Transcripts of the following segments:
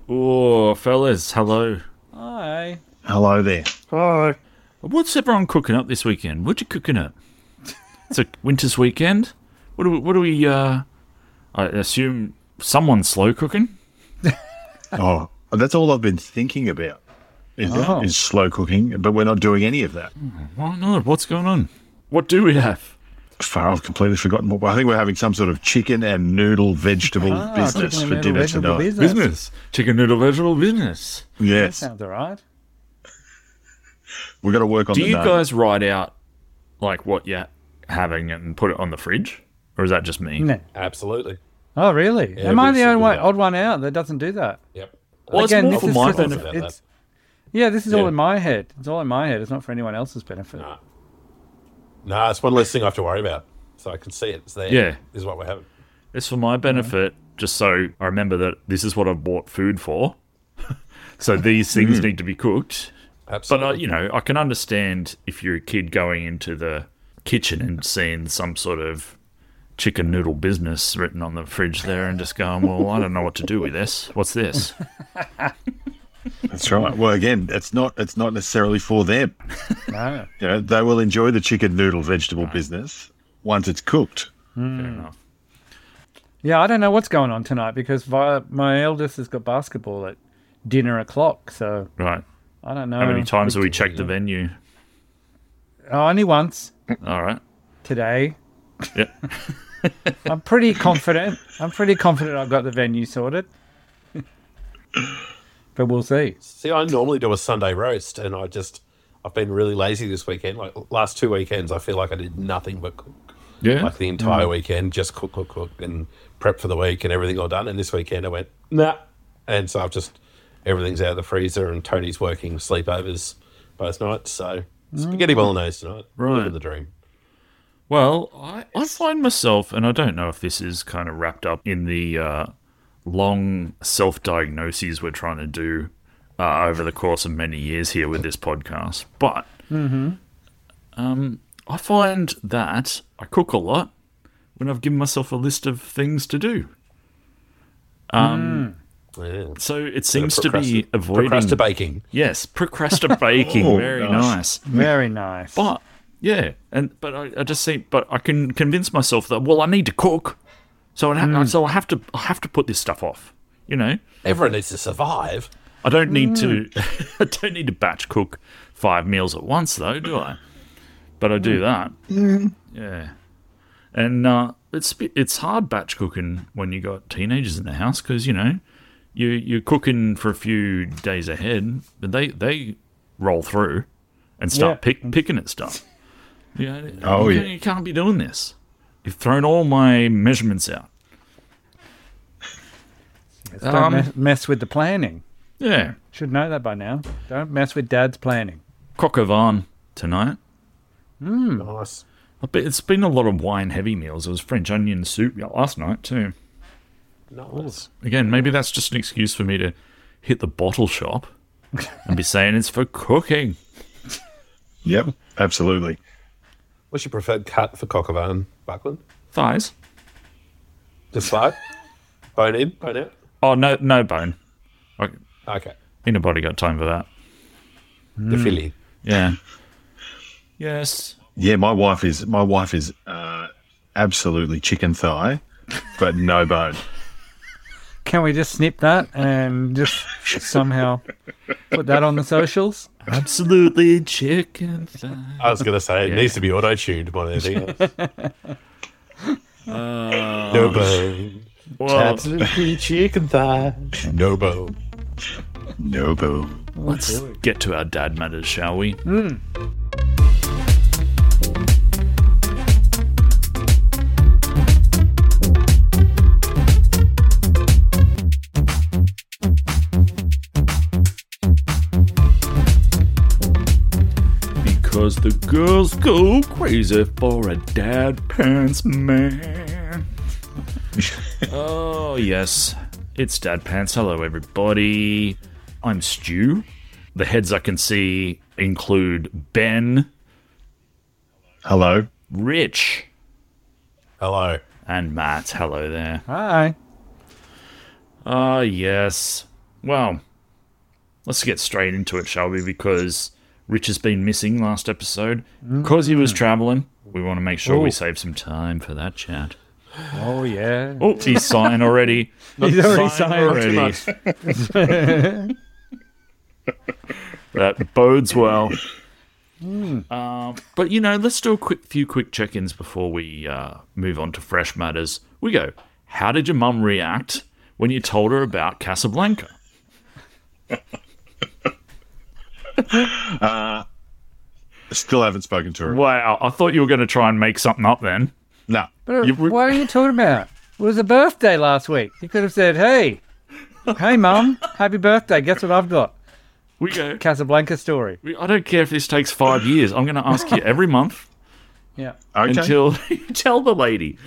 Oh, fellas, hello. Hi. Hello there. Hi. What's everyone cooking up this weekend? What you cooking up? It's a winter's weekend. What do we, I assume someone's slow cooking? Oh, that's all I've been thinking about is slow cooking, but we're not doing any of that. Why not? What's going on? What do we have? I've completely forgotten what. I think we're having some sort of chicken and noodle vegetable business chicken for and dinner vegetable tonight. Business. Chicken noodle vegetable business. That Yes, sounds all right. we've got to work on Do the you name. guys write out, like, what you're having and put it on the fridge? Or is that just me? No. Absolutely. Oh, really? Yeah, Am I the single only day. odd one out that doesn't do that? Yep. Well, it's Again, more this for is my just- benefit. It's, yeah, this is all Yeah. in my head. It's all in my head. It's not for anyone else's benefit. No, it's one less thing I have to worry about. So I can see it. It's there. Yeah. This is what we're having. It's for my benefit, just so I remember that this is what I've bought food for. So these things need to be cooked. Absolutely. But, I can understand if you're a kid going into the kitchen and seeing some sort of chicken noodle business written on the fridge there and just going, well, I don't know what to do with this. What's this? That's right. Well, again, it's not necessarily for them. No. They will enjoy the chicken noodle vegetable business once it's cooked. Fair enough. Yeah, I don't know what's going on tonight because my eldest has got basketball at dinner o'clock. So Right. I don't know. How many times have we checked the venue? Oh, only once All right. today. Yeah. I'm pretty confident. I've got the venue sorted. But we'll see. See, I normally do a Sunday roast, and I've been really lazy this weekend. Like last 2 weekends, I feel like I did nothing but cook. Yeah. Like the entire weekend, just cook, and prep for the week and everything all done. And this weekend, I went, nah. And so everything's out of the freezer, and Tony's working sleepovers both nights. So spaghetti bolognese tonight. Right. Living the dream. Well, I find myself, and I don't know if this is kind of wrapped up in the long self-diagnoses we're trying to do over the course of many years here with this podcast, but I find that I cook a lot when I've given myself a list of things to do. Yeah. So it seems to be avoiding... Procrastinating. Yes, procrastinating. Oh, Very nice. nice. Very nice. But yeah, but I just see. But I can convince myself that I need to cook, so I have to put this stuff off. Everyone needs to survive. I don't need to. I don't need to batch cook 5 meals at once, though, do I? But I do that. Yeah, and it's hard batch cooking when you got teenagers in the house because you're cooking for a few days ahead, but they roll through and start picking at stuff. You can't be doing this. You've thrown all my measurements out. Yes, don't mess with the planning. Yeah. Should know that by now. Don't mess with Dad's planning. Coq au vin tonight. Nice. It's been a lot of wine-heavy meals. It was French onion soup last night, too. Nice. Again, maybe that's just an excuse for me to hit the bottle shop and be saying it's for cooking. Yep, absolutely. What's your preferred cut for coq au vin, Buckland? Thighs. Just like bone in, bone out? Oh, no bone. Okay. Ain't nobody got time for that. The filly. Yeah. Yes. Yeah, my wife is absolutely chicken thigh, but no bone. Can we just snip that and just somehow put that on the socials? Absolutely chicken thigh. I was going to say, it needs to be auto-tuned more than anything else. No bone. Well, Absolutely chicken thigh. No bone. No bone. let's get to our dad matters, shall we? Because the girls go crazy for a dad pants man. Oh, yes. It's Dad Pants. Hello, everybody. I'm Stu. The heads I can see include Ben, Hello. Rich, Hello. and Matt. Hello there. Hi. Ah, yes. Well, let's get straight into it, shall we? Because Rich has been missing last episode. Because he was travelling, we want to make sure we save some time for that chat. Oh, yeah. Oh, he's sighing already. He's already sighing. That bodes well. But, let's do a few quick check-ins before we move on to fresh matters. We go, how did your mum react when you told her about Casablanca? Still haven't spoken to her. Wow, I thought you were going to try and make something up then. No. But what are you talking about? It was a birthday last week. You could have said, hey, Mum, happy birthday. Guess what I've got? We go. Casablanca story. I don't care if this takes 5 years. I'm going to ask you every month Yeah. Okay. until you tell the lady.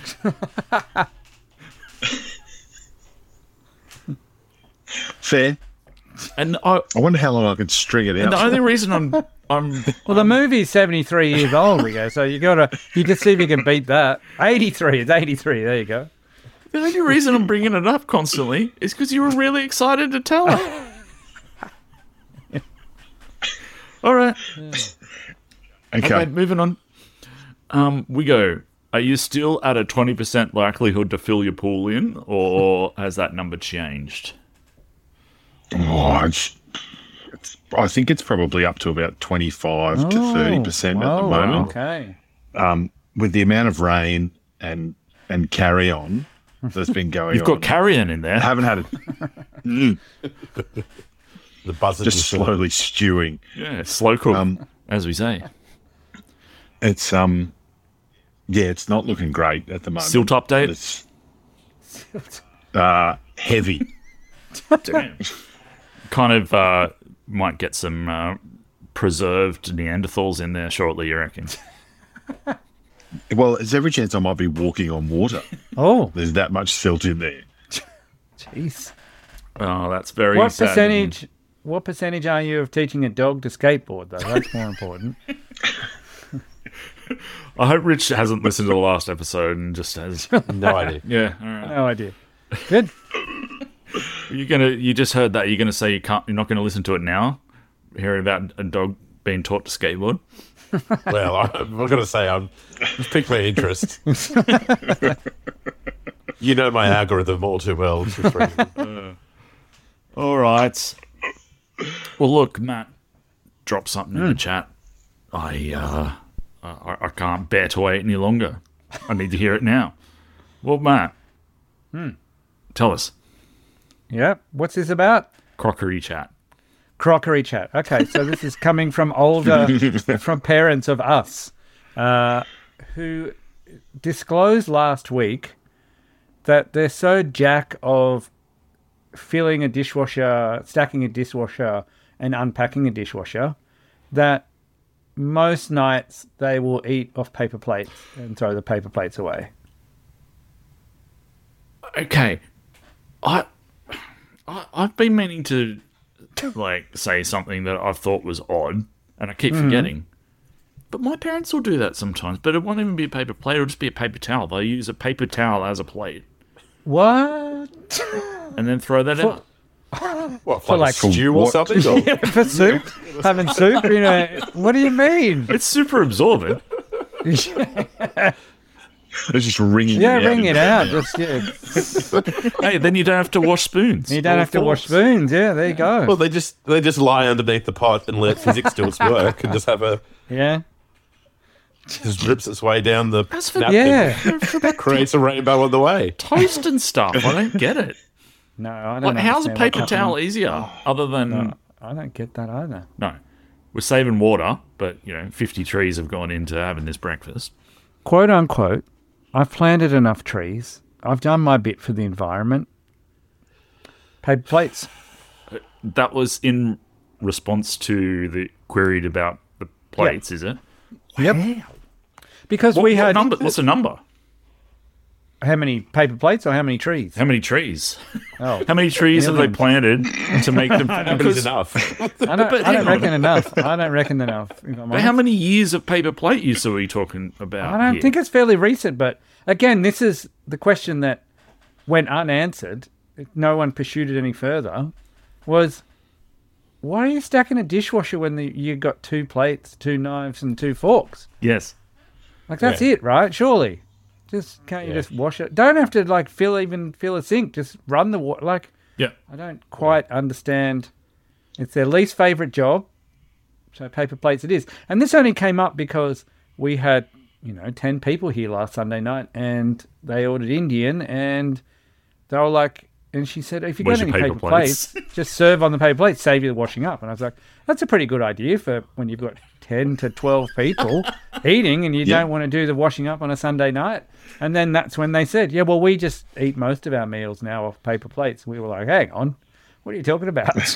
Fair. And I I wonder how long I can string it the out. only reason I'm Well, the movie's 73 years old, Rigo, so you just see if you can beat that. 83, it's 83, there you go. the only reason I'm bringing it up constantly is because you were really excited to tell her. All right. Okay. Okay, moving on. We go. Are you still at a 20% likelihood to fill your pool in, or has that number changed? Oh, I think it's probably up to about 25 to 30% at the Oh, moment. okay. With the amount of rain and carry on that's been going You've on. got carrion in there. I haven't had it. The buzzard Just slowly stewing. Yeah, slow cook, as we say. It's it's not looking great at the moment. Silt update? It's heavy. Damn. Kind of might get some preserved Neanderthals in there shortly, you reckon? Well, there's every chance I might be walking on water. Oh, There's that much silt in there. jeez. Oh, that's very What sad. percentage are you of teaching a dog to skateboard, though? That's more important. I hope Rich hasn't listened to the last episode and just has. no idea. Yeah, all right. No idea. Good. You just heard that. You're gonna say you're not gonna listen to it now. Hearing about a dog being taught to skateboard. Well, I'm got to say, it's piqued my interest. You know my algorithm all too well. All right. Well, look, Matt, drop something in the chat. I can't bear to wait any longer. I need to hear it now. Well, Matt, tell us. Yeah. What's this about? Crockery chat. Crockery chat. Okay, so this is coming from from parents of us who disclosed last week that they're so jack of filling a dishwasher, stacking a dishwasher, and unpacking a dishwasher that most nights they will eat off paper plates and throw the paper plates away. Okay, I've been meaning to say something that I thought was odd, and I keep forgetting. But my parents will do that sometimes. But it won't even be a paper plate; it'll just be a paper towel. They use a paper towel as a plate, What? and then throw that out. What, For like like- a stew or what? something? Or- For soup? Having soup? What do you mean? It's super absorbent. It's just ringing Yeah, it out. ring it out. Just, Hey, then you don't have to wash spoons. You don't or have to wash forks. spoons. Yeah, there you go. Well, they just lie underneath the pot and let physics do its work, and just have Yeah. just drips its way down the That's for- napkin. Yeah. Creates a rainbow on the way. Toast and stuff. I don't get it. No, I don't Like, how's a understand paper what's towel happening. easier? Other than I don't get that either. no, we're saving water, but 50 trees have gone into having this breakfast. Quote unquote, I've planted enough trees. I've done my bit for the environment. Paper plates. That was in response to the queried about the plates, is it? Yep. Because What, we what had number? What's the number? how many paper plates or how many trees? How many trees? Oh, How many trees have they planted to make them? Nobody's because- enough. I don't hang on. reckon enough. I don't reckon enough. if I'm But honest. how many years of paper plate use are we talking about? I don't here? think it's fairly recent, but again, this is the question that went unanswered. No one pursued it any further. was, why are you stacking a dishwasher when you got 2 plates, 2 knives, and 2 forks? Yes. Like, that's it, right? Surely. Can't you just wash it? Don't have to, like, fill a sink. Just run the water. Like, Yeah. I don't quite understand. It's their least favourite job. So paper plates it is. And this only came up because we had, 10 people here last Sunday night, and they ordered Indian, and they were like, and she said, if you Where's got any your paper paper plates, just serve on the paper plates, save you the washing up. And I was like, that's a pretty good idea for when you've got 10 to 12 people eating and you don't want to do the washing up on a Sunday night. And then that's when they said, yeah, well, we just eat most of our meals now off paper plates. We were like, hang on, what are you talking about?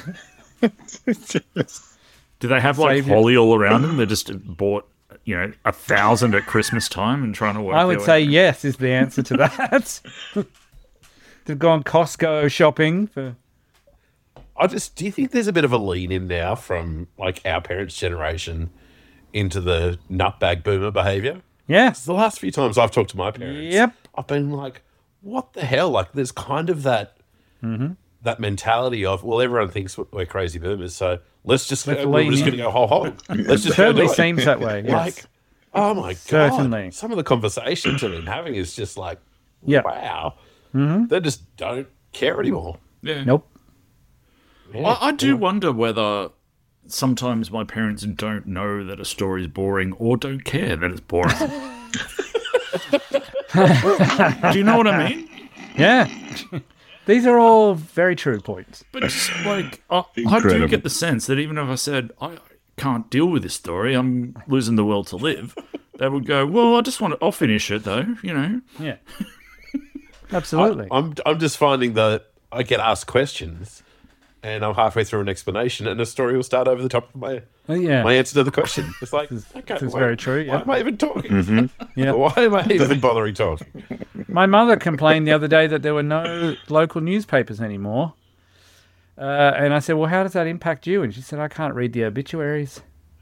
Do they have like Save you. holly all around them? They just bought, 1,000 at Christmas time and trying to work. I would their say way. yes is the answer to that. They've gone Costco shopping for... Do you think there's a bit of a lean in now from like our parents' generation into the nutbag boomer behaviour? Yeah. The last few times I've talked to my parents, Yep. I've been like, what the hell? Like, there's kind of that that mentality of, well, everyone thinks we're crazy boomers, so we're just lean going in. to go whole hog. Let's just go do Certainly it. seems that way. Yes. Like, oh my God. Certainly. Some of the conversations I've been having is just like, Yeah. wow. They just don't care anymore. Yeah. Nope. Yeah. I do wonder whether sometimes my parents don't know that a story is boring or don't care that it's boring. Do you know what I mean? Yeah. These are all very true points. But just like, I do Incredible. get the sense that even if I said, I can't deal with this story, I'm losing the will to live, they would go, well, I'll finish it though, Yeah. Absolutely. I'm just finding that I get asked questions and I'm halfway through an explanation and a story will start over the top of my Yeah. answer to the question. It's like, okay, this is why- very true, yeah. Why am I even talking? Yeah. Why am I even bothering talking? My mother complained the other day that there were no local newspapers anymore. And I said, well, how does that impact you? And she said, I can't read the obituaries.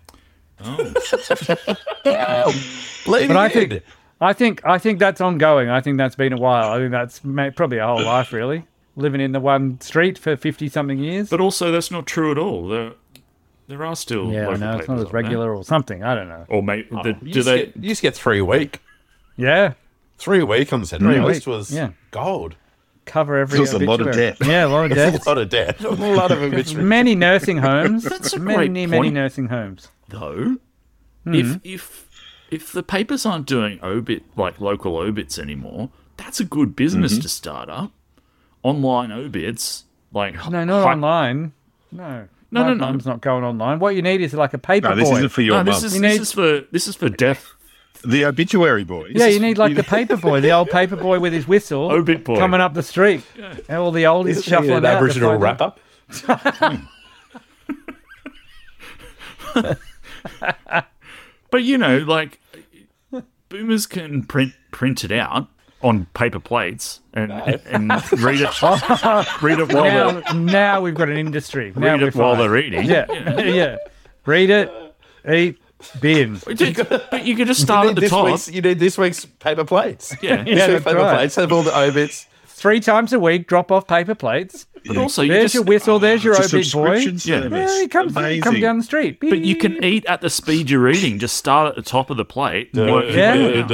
But I think that's ongoing. I think that's been a while. I think that's probably a whole life, really. Living in the one street for 50-something years. But also, that's not true at all. There are still Yeah, I local know. It's not papers as up there. regular or something. I don't know. Or maybe, You used to get 3 a week. Yeah. 3 a week on the Saturday. 3 a List week, was yeah. gold. Cover every Feels a lot of obituary. death. Yeah, a lot of death. A lot of debt. A lot of obituaries. Many nursing homes. That's a many, great many point. nursing homes. Though, Hmm. if the papers aren't doing local obits anymore, that's a good business to start up. Online obits, like No, not online. No. No, My no, no. mum's not going online. What you need is like a paper No, this boy. isn't for your No, mum. this is for death. The obituary boys. Yeah, you need like the paper boy, the old paper boy with his whistle, Obit boy. coming up the street, and all the oldies Isn't it shuffling an out. Aboriginal to find wrap up? But boomers can print it out on paper plates and read it while Now we've got an industry. Now read we're it while fine. they're eating. Yeah, yeah. Read it, eat, bin. But you could just start at the top. You need this week's paper plates. Yeah. This Yeah, week's that's paper right. plates have all the obits. 3 times a week, drop off paper plates. But also, you There's just, your whistle. There's your It's a obit boy. subscription service. Yeah, he comes Amazing. down the street. but you can eat at the speed you're eating. Just start at the top of the plate, and work your Yeah. way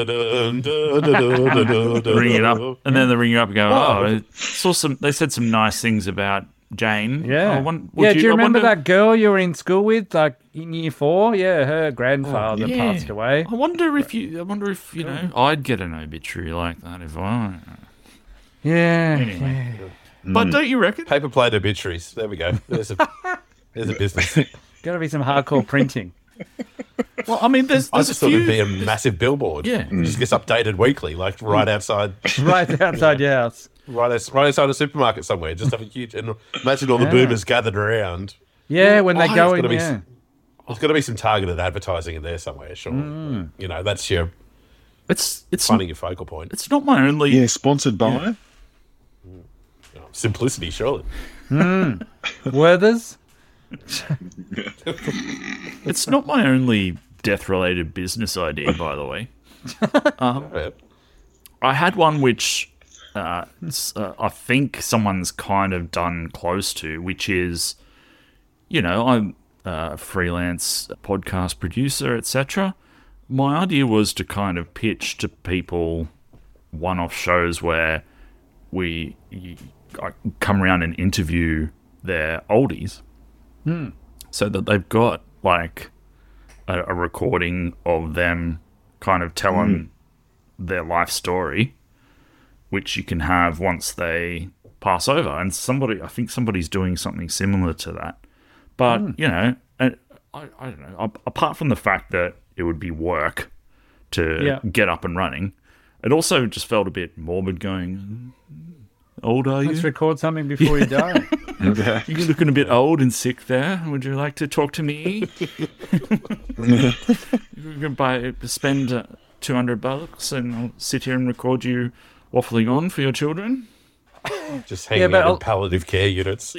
down. Ring it up, and then they ring you up and go, "Oh, saw some." They said some nice things about Jane. Yeah. Do Do you remember that girl you were in school with, like in year 4? Yeah, her grandfather passed away. I wonder if I'd get an obituary like that if I. Yeah. Anyway. But don't you reckon? Paper plate obituaries. There we go. There's a business. Got to be some hardcore printing. Well, I mean, there's I a just thought it'd be few. a massive billboard. Yeah. It just gets updated weekly, like right outside Right outside your house. right outside a supermarket somewhere. Just have a huge and imagine all the boomers gathered around. Yeah, when they Oh, go it's in, gotta be yeah. There's got to be some targeted advertising in there somewhere, sure. That's your It's finding your focal point. it's not my only. Yeah, sponsored by. Simplicity, surely. Werther's. It's not my only death-related business idea, by the way. Yeah. I had one which I think someone's kind of done close to, which is, I'm a freelance podcast producer, etc. My idea was to kind of pitch to people one-off shows where I come around and interview their oldies, so that they've got like a recording of them kind of telling their life story, which you can have once they pass over. And I think somebody's doing something similar to that. But, I don't know, apart from the fact that it would be work to get up and running, it also just felt a bit morbid going, old are you? Let's record something before you die. You're looking a bit old and sick there. Would you like to talk to me? You can spend $200 and I'll sit here and record you waffling on for your children. Just hanging out in palliative care units.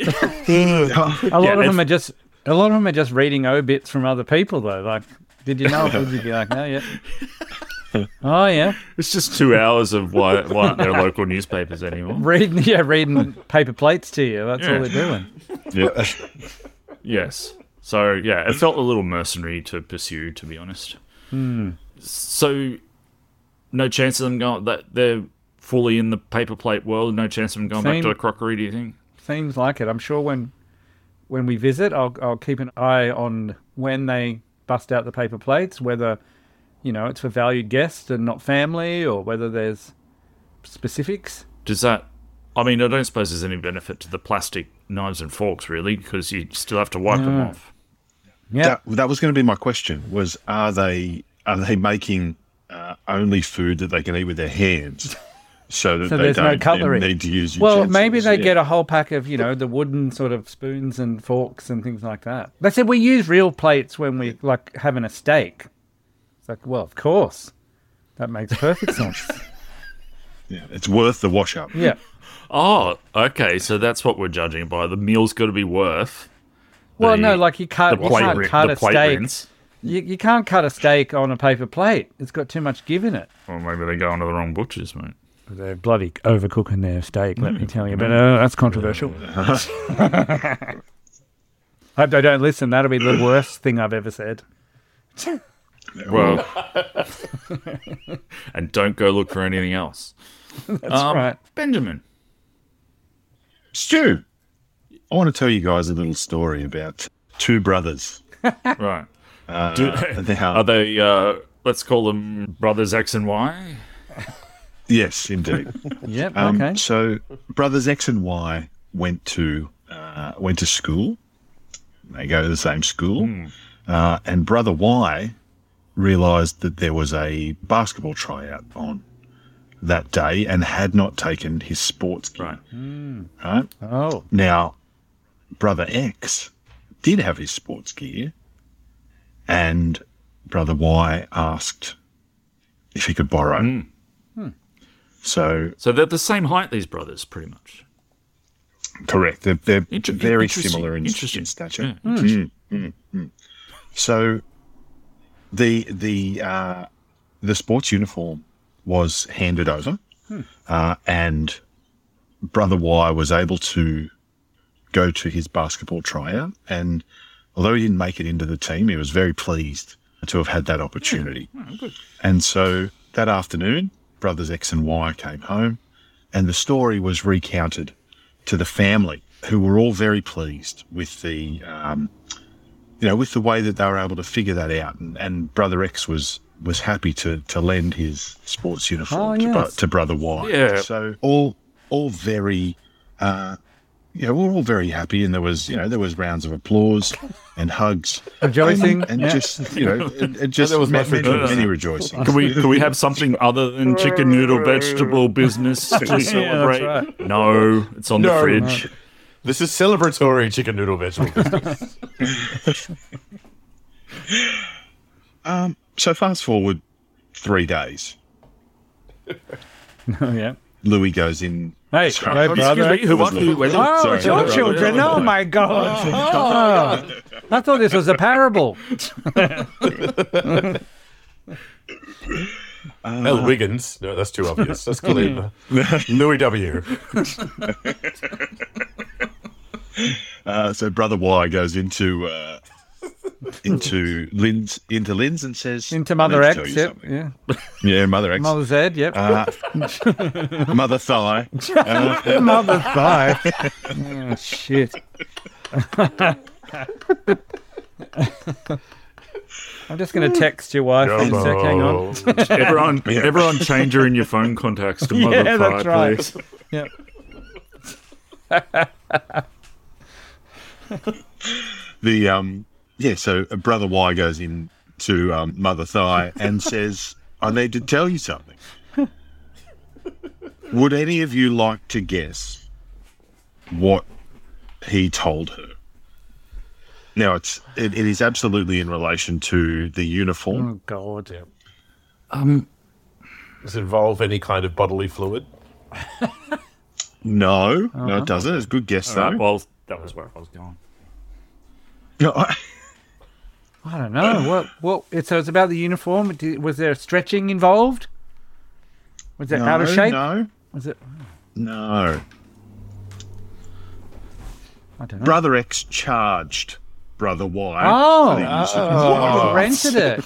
A lot of them are just reading obits from other people, though. Like, did you know? Would you be like, no, yeah. Oh, yeah. It's just 2 hours of why aren't there local newspapers anymore? Reading paper plates to you. That's all they're doing. Yeah. Yes. So, yeah, it felt a little mercenary to pursue, to be honest. So, no chance of them going, that they're fully in the paper plate world, no chance of them going back to the crockery, do you think? Seems like it. I'm sure when we visit, I'll keep an eye on when they bust out the paper plates, whether, it's for valued guests and not family, or whether there's specifics. I don't suppose there's any benefit to the plastic knives and forks, really, because you still have to wipe them off. Yeah. That was going to be my question, was are they making only food that they can eat with their hands? So that they don't cutlery. Need to use utensils. Well, maybe they get a whole pack of, the wooden sort of spoons and forks and things like that. They said we use real plates when we, like, having a steak. It's like, well, of course. That makes perfect sense. Yeah, it's worth the wash-up. Yeah. Oh, okay, so that's what we're judging by. The meal's got to be worth... Well, no, like you can't cut a steak. Rinse. You can't cut a steak on a paper plate. It's got too much give in it. Or maybe they go onto the wrong butchers, mate. They're bloody overcooking their steak, let me tell you. But that's controversial. Hope they don't listen. That'll be the worst thing I've ever said. Well, and don't go look for anything else. That's right. Benjamin. Stu, I want to tell you guys a little story about two brothers. Right. Are they, let's call them brothers X and Y? Yes, indeed. Yep, okay. So brothers X and Y went to school. They go to the same school. And brother Y realised that there was a basketball tryout on that day and had not taken his sports gear. Right? Oh. Now, brother X did have his sports gear, and brother Y asked if he could borrow. So they're the same height, these brothers, pretty much. Correct. They're very similar in stature. Yeah, So the sports uniform was handed over, and brother Y was able to go to his basketball tryout. And although he didn't make it into the team, he was very pleased to have had that opportunity. Good. And so that afternoon, brothers X and Y came home, and the story was recounted to the family, who were all very pleased with the, with the way that they were able to figure that out. And brother X was happy to lend his sports uniform to brother Y. Yeah. So all very, we're all very happy, and there was rounds of applause and hugs, rejoicing, and just it just That was my many rejoicing. Can we have something other than chicken noodle vegetable business to celebrate? That's right. No, it's on the fridge. This is celebratory chicken noodle vegetable business. So fast forward 3 days. Yeah. Louis goes in. Hey, Excuse brother. me, who won? Oh, it's your children. Oh, my God. Oh, I thought this was a parable. Mel Wiggins. No, that's too obvious. Let's call him Louis W. So Brother Y goes into Lynn's and says, Into Mother "I need to X, tell you yep. something." Yeah. Yeah, Mother X. Mother Z, yep. Mother Thigh. Mother thigh. Oh, shit. I'm just going to text your wife in a sec. Hang on. Everyone change her in your phone contacts to Mother Yeah, Thigh, that's right. please. Yep. So Brother Y goes in to Mother Thigh and says, "I need to tell you something. Would any of you like to guess what he told her?" Now, it is absolutely in relation to the uniform. Oh, God. Does it involve any kind of bodily fluid? No, it doesn't. It's a good guess, though. Right, well, that was where I was going. No, I don't know. So it's about the uniform. Was there stretching involved? Was it out of shape? No, Was it? no. I don't know. Brother X charged Brother Y. Rented it.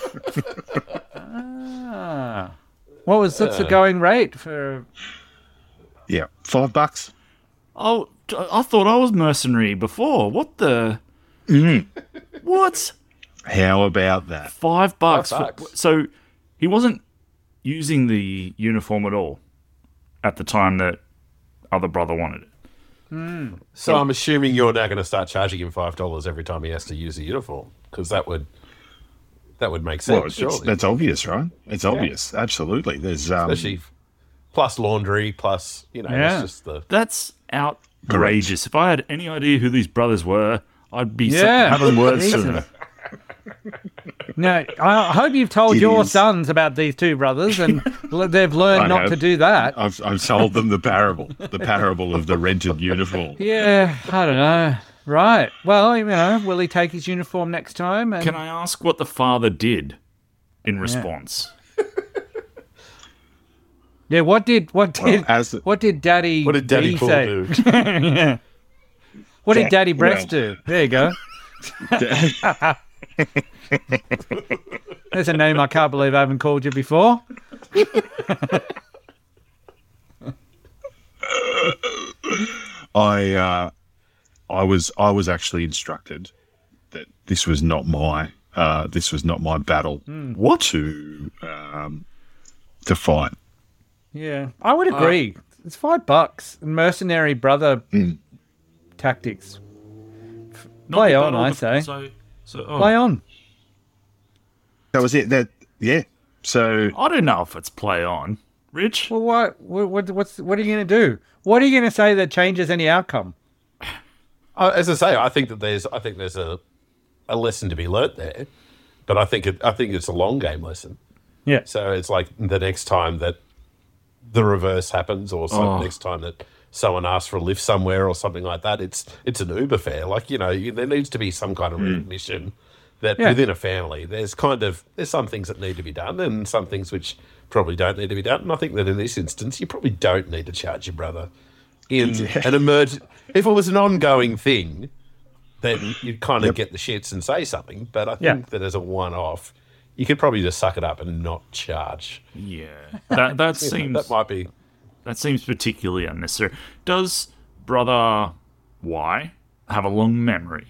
What's the going rate for? Yeah, $5. Oh, I thought I was mercenary before. What the? What? How about that? $5. $5. So he wasn't using the uniform at all at the time that other brother wanted it. So I'm assuming you're now going to start charging him $5 every time he has to use a uniform, because that would make sense. Well, surely. that's obvious, right? It's obvious. Absolutely. There's Especially plus laundry, plus Yeah. it's just the That's outrageous. If I had any idea who these brothers were, I'd be Yeah. having words to Jesus. them. No, I hope you've told It your is. sons about these two brothers, and they've learned I not have. to do that. I've told them the parable of the rented uniform. Yeah, I don't know. Right. Well, will he take his uniform next time? And Can I ask what the father did in response? yeah, what did Well, what did Daddy what did Daddy B Pool say? do? Yeah. What did Daddy Breast well. do? There you go. There's a name I can't believe I haven't called you before. I was actually instructed that this was not my battle What? to fight. Yeah, I would agree. It's $5 and mercenary brother tactics. Not Play the on, battle I of say. So, Play on. That was it. So I don't know if it's play on. Rich? Well, what are you going to do? What are you going to say that changes any outcome? As I say, I think there's a lesson to be learnt there, but I think it's a long game lesson. Yeah. So it's like the next time that the reverse happens, or next time that someone asks for a lift somewhere or something like that, it's an Uber fare. Like, there needs to be some kind of recognition that within a family, there's some things that need to be done and some things which probably don't need to be done. And I think that in this instance, you probably don't need to charge your brother in an emergent. If it was an ongoing thing, then you'd kind of get the shits and say something. But I think that as a one-off, you could probably just suck it up and not charge. Yeah. That seems That might be. that seems particularly unnecessary. Does brother Y have a long memory?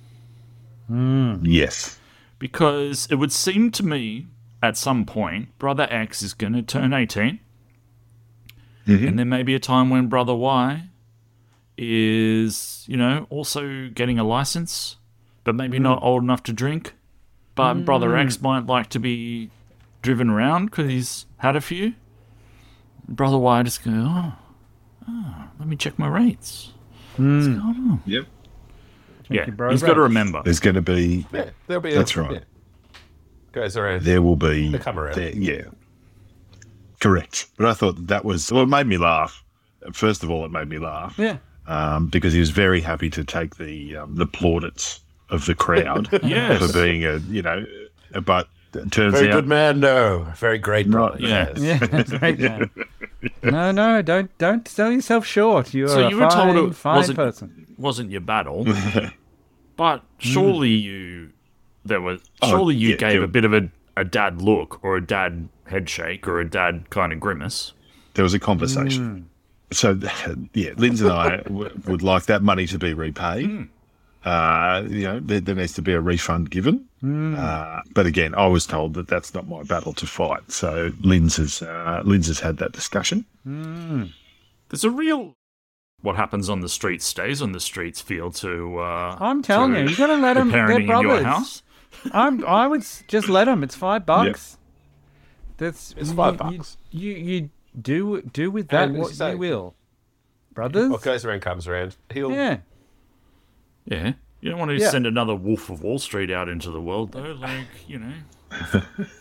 yes, Because it would seem to me at some point brother X is going to turn 18. And there may be a time when brother Y is, also getting a license, but maybe not old enough to drink. But brother X might like to be driven around because he's had a few. Brother Y just go, let me check my rates. What's going on? yep. Yeah, bro he's got to remember. There's going to be Yeah, there'll be. That's right. Goes around. there will be They come around. yeah, correct. But I thought that was it made me laugh. First of all, it made me laugh. Yeah. Because he was very happy to take the plaudits of the crowd Yes. for being but It turns Very out, good man, no. Very great brother. Yeah. Yes. Yeah, great man. No, don't sell yourself short. You're So a you were fine, told it fine person. wasn't your battle, but surely you yeah, gave a bit of a dad look or a dad head shake or a dad kind of grimace. there was a conversation. So, yeah, Linz and I would like that money to be repaid. There needs to be a refund given. But again, I was told that that's not my battle to fight. So Linz has had that discussion. There's a real what happens on the streets stays on the streets feel to. I'm telling you, you got to let them. They're parenting in your brothers. house. I would just let them. It's $5. That's It's $5. You do with that And what as you say- you will, brothers. What goes around comes around. He'll Yeah. Yeah, you don't want to Yeah. send another Wolf of Wall Street out into the world, though. Like, you know.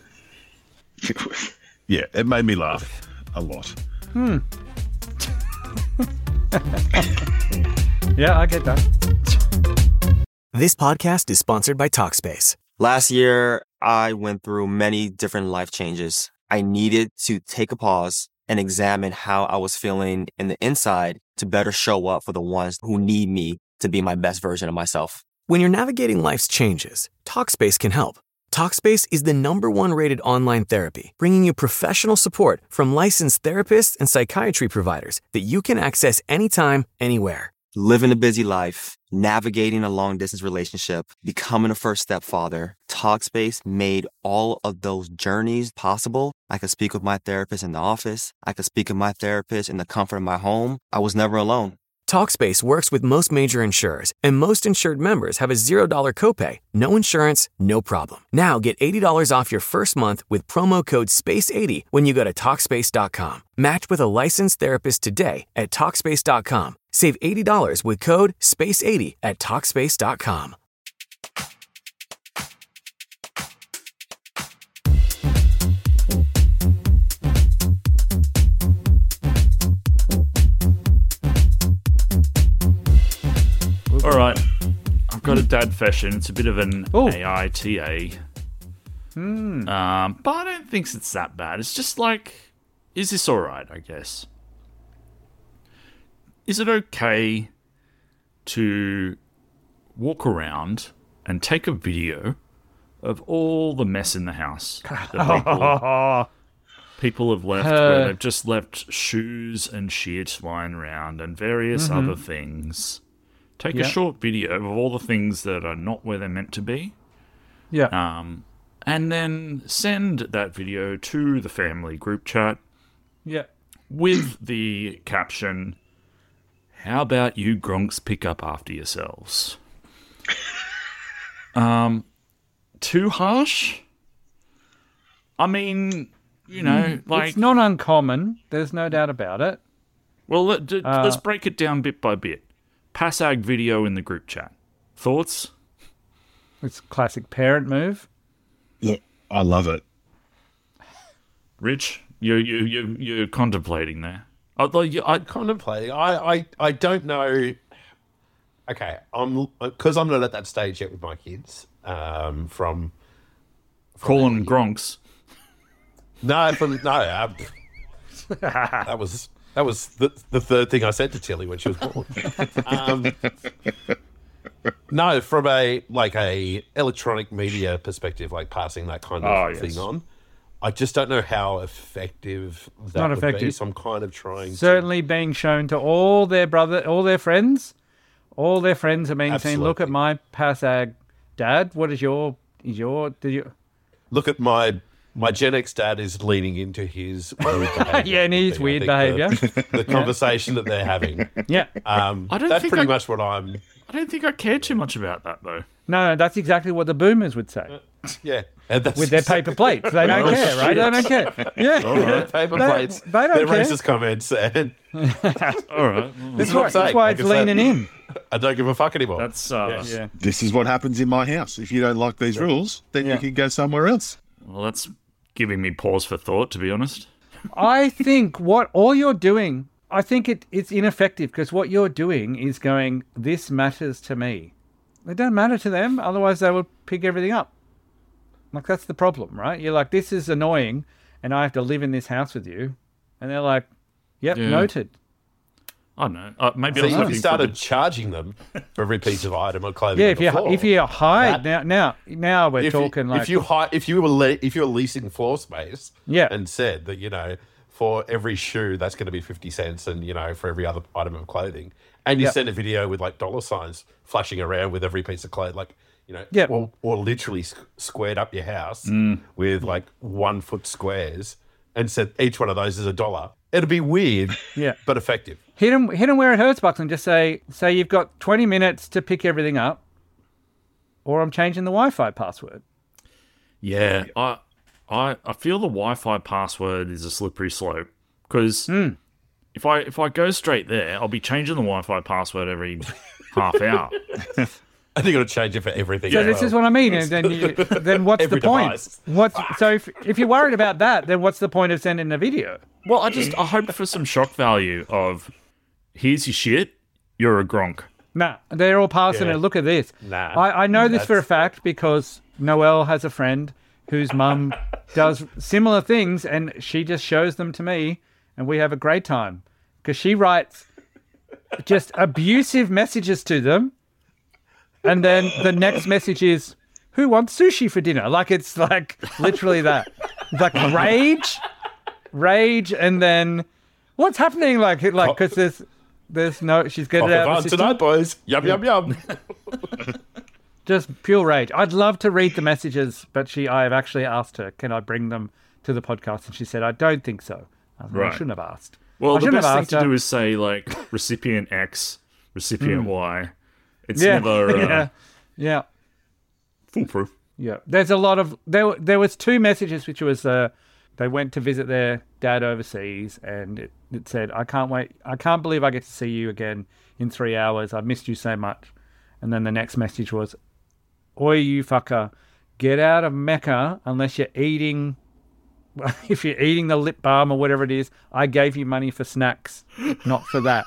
Yeah, it made me laugh a lot. Yeah, I get that. This podcast is sponsored by Talkspace. Last year, I went through many different life changes. I needed to take a pause and examine how I was feeling in the inside to better show up for the ones who need me to be my best version of myself. When you're navigating life's changes, Talkspace can help. Talkspace is the #1 rated online therapy, bringing you professional support from licensed therapists and psychiatry providers that you can access anytime, anywhere. Living a busy life, navigating a long-distance relationship, becoming a first-step father, Talkspace made all of those journeys possible. I could speak with my therapist in the office. I could speak with my therapist in the comfort of my home. I was never alone. Talkspace works with most major insurers, and most insured members have a $0 copay. No insurance, no problem. Now get $80 off your first month with promo code SPACE80 when you go to Talkspace.com. Match with a licensed therapist today at Talkspace.com. Save $80 with code SPACE80 at Talkspace.com. All right, I've got a dad fashion. It's a bit of an Ooh. AITA. But I don't think it's that bad. It's just like, is this all right, I guess? Is it okay to walk around and take a video of all the mess in the house that people have left, where they've just left shoes and shit lying around and various other things? Take a short video of all the things that are not where they're meant to be. Yeah. And then send that video to the family group chat Yeah. with the caption, "How about you Gronks pick up after yourselves?" Too harsh? I mean, you know, like... It's not uncommon. There's no doubt about it. Well, let's break it down bit by bit. Passag video in the group chat. Thoughts? It's a classic parent move. Look, I love it. Rich, you're contemplating there. I contemplating. I don't know. Okay, because I'm not at that stage yet with my kids. From calling Gronks. that was the third thing I said to Tilly when she was born. No, from a electronic media perspective, like passing that kind of thing on, I just don't know how effective that Not would effective. be. So I'm kind of trying. Certainly being shown to all their friends. All their friends are being seen. Look at my Passag dad. What is your? Did you? Look at my Gen X dad is leaning into his weird behavior. Yeah, and his weird behavior. The conversation that they're having. Yeah. That's think pretty much what I'm. I don't think I care too much about that, though. No, that's exactly what the boomers would say. Yeah. And that's With their paper plates. They don't care, right? They don't care. Yeah. paper They- plates. they don't They're care. racist comments. And All right. this is what I'm saying. That's why Like it's I said, leaning in. I don't give a fuck anymore. That's Yeah. This is what happens in my house. If you don't like these rules, then you can go somewhere else. well, that's giving me pause for thought, to be honest. I think what all you're doing, I think it's ineffective because what you're doing is going, this matters to me. It don't matter to them, otherwise they would pick everything up. Like, that's the problem, right? You're like, this is annoying, and I have to live in this house with you. And they're like, yep, Yeah. noted. I don't know. Maybe So I was if looking you for started the- charging them for every piece of item or clothing, Yeah, on if the you floor, if you hide now we're talking like if you were leasing floor space, Yeah. and said that for every shoe that's going to be 50 cents, and for every other item of clothing, and you Yep. send a video with like dollar signs flashing around with every piece of clothing, like Yep. or literally squared up your house Mm. with like 1 foot squares, and said each one of those is $1. It'd be weird, Yeah. but effective. hit them where it hurts, Bucks, and just say you've got 20 minutes to pick everything up, or I'm changing the Wi-Fi password. Yeah, I feel the Wi-Fi password is a slippery slope because if I go straight there, I'll be changing the Wi-Fi password every half hour. I think it'll change it for everything. So as this well. is what I mean. And then what's Every the point? device. So if you're worried about that, then what's the point of sending a video? Well, I hope for some shock value of here's your shit, you're a Gronk. Nah, they're all passing Yeah. it. Look at this. Nah, I know this for a that's- fact because Noelle has a friend whose mum does similar things, and she just shows them to me, and we have a great time because she writes just abusive messages to them, and then the next message is, "Who wants sushi for dinner?" Like, it's like literally that. It's like rage, and then what's happening? Like because there's no. She's getting it Off out of of the system. tonight, boys. Yum yum yum. Just pure rage. I'd love to read the messages, but I have actually asked her, can I bring them to the podcast? And she said, I don't think so. I Right. shouldn't have asked. Well, I the shouldn't best have thing asked to her. do is say like recipient X, recipient Y. It's Yeah, never yeah. foolproof. Yeah. There's a lot of there was 2 messages, which was they went to visit their dad overseas, and it said, I can't believe I get to see you again in 3 hours. I've missed you so much. And then the next message was, oi, you fucker, get out of Mecca unless you're eating. If you're eating the lip balm or whatever it is, I gave you money for snacks, not for that.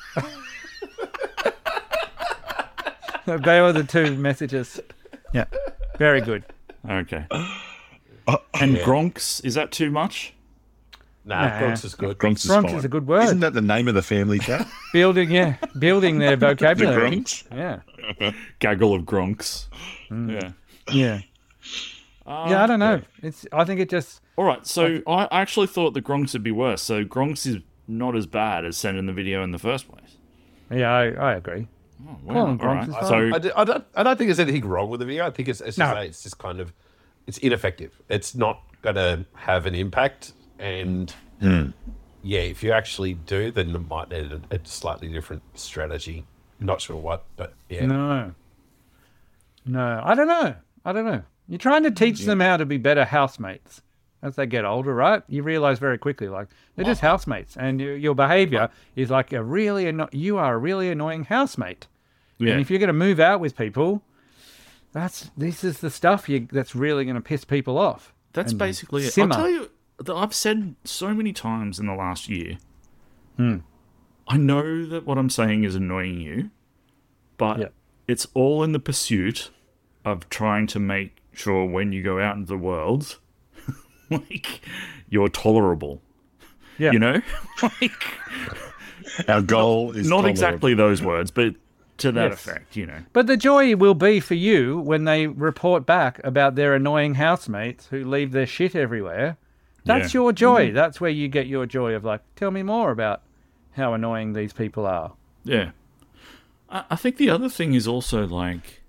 They were the 2 messages. Yeah, very good. Okay. And Gronks, is that too much? Nah, Bronx is good. Grunts is Bronx fine. is a good word. Isn't that the name of the family cat? Building their the vocabulary. Grunts? Yeah, Gaggle of Gronks. Yeah. yeah, yeah. I don't know. I think it just. All right, so I actually thought the Gronks would be worse. So Gronks is not as bad as sending the video in the first place. Yeah, I agree. Oh, Colin wow. All right. Gronks is So I don't think there's anything wrong with the video. I think it's No. it's just kind of it's ineffective. It's not going to have an impact, and yeah, if you actually do, then it might need a slightly different strategy. Not sure what, but yeah. No, I don't know. You're trying to teach them how to be better housemates as they get older, right? You realize very quickly, like, they're just housemates, and your behavior is like you are a really annoying housemate. yeah. And if you're going to move out with people, this is the stuff that's really going to piss people off. That's and basically it. simmer. I'll tell you, that I've said so many times in the last year, I know that what I'm saying is annoying you, but Yeah. it's all in the pursuit of trying to make sure when you go out into the world, like, you're tolerable. Yeah. You know? Like, Our goal is not tolerable. exactly those words, but to that Yes. effect, you know. But the joy will be for you when they report back about their annoying housemates who leave their shit everywhere. That's Yeah. your joy. That's where you get your joy of, like, tell me more about how annoying these people are. Yeah. I think the other thing is also, like,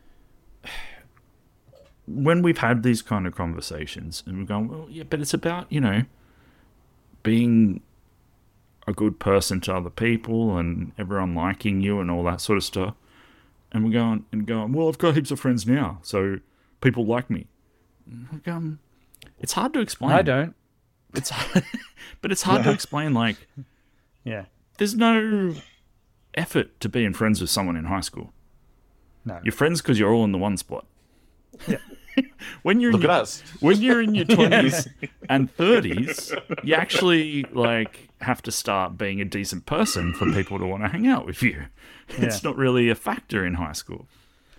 when we've had these kind of conversations and we're going, well, yeah, but it's about, you know, being a good person to other people and everyone liking you and all that sort of stuff. And we're going, well, I've got heaps of friends now, so people like me. And we're going, it's hard to explain. I don't. It's but it's hard to explain, like, Yeah. there's no effort to being friends with someone in high school. No. You're friends because you're all in the one spot. when you're in Look at your, us. when you're in your 20s and 30s, you actually, like, have to start being a decent person for people to want to hang out with you. It's not really a factor in high school.